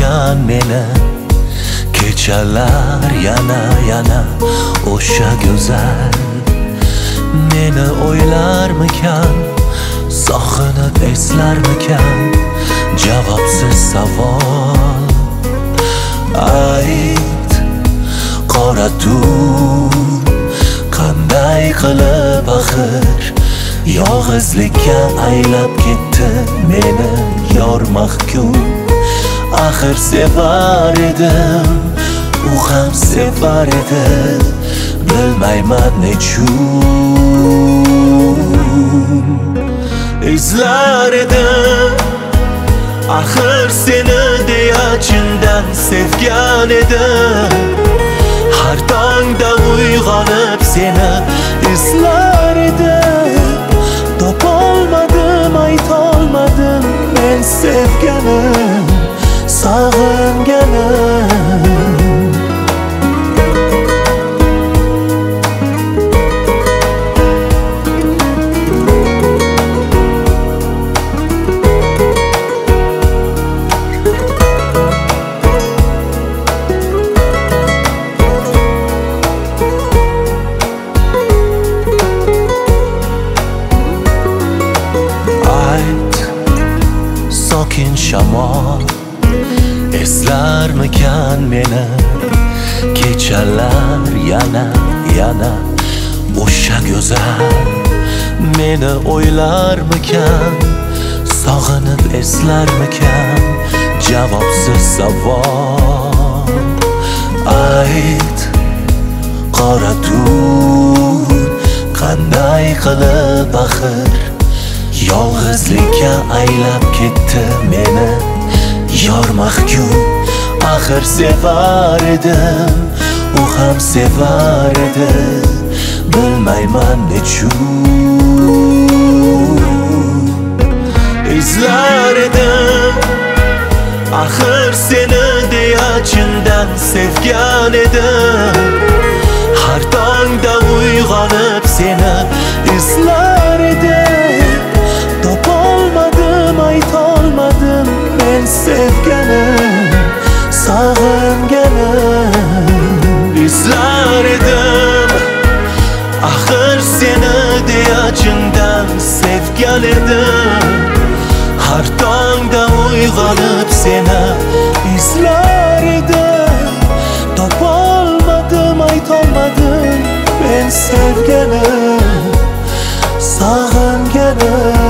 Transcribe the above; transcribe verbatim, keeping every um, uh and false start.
eslarmikan meni kechalar yana yana o'sha go'zal? Meni o'ylarmikan, sog'inib eslarmikan? Javobsiz savol. Ayt, qora tun qanday qilib axir yolg'izlikka aylab ketdi meni yor mahkum. Axir sevar edim, u ham sevar edi, bilmayman nechun. Izlar edim, axir seni deya chindan sevgan edim. Har tongda uyg'onib seni izlar edim. Topolmadim, aytolmadim men sevganim, sog'inganim. Sokin shamol eslarmikan meni kechalar yana yana o'sha go'zal? Meni o'ylarmikan, sog'inib eslarmikan? Javobsiz savol. Ayt, qora tun qanday qilib axir yolg'izlikka aylab ketdi meni yor mahkum. Axir sevar edim, u ham sevar edi, bilmayman nechun. Izlar edim, axir seni deya chindan sevgan edim. Har tongda uyg'onib seni izlar edim. Topolmadim, aytolmadim men sevganim, sog'inganim. Izlar edim, axir seni deya chindan sevgan edim. Har tongda uyg'onib seni izlar edim. Topolmadim, aytolmadim men sevganim, sog'inganim.